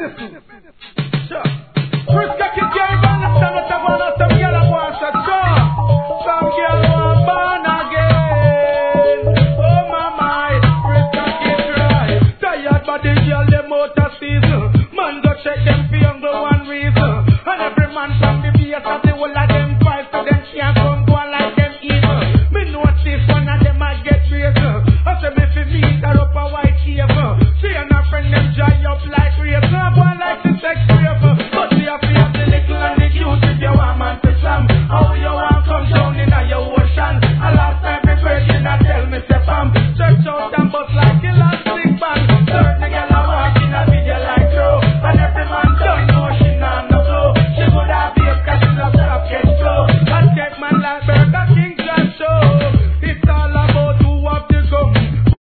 medicine. Sure. Frisco kid can't understand what I want. Some girl I want to sure. Some girl want born again. Oh my, Frisco kid try. Tired but the girl them out of season.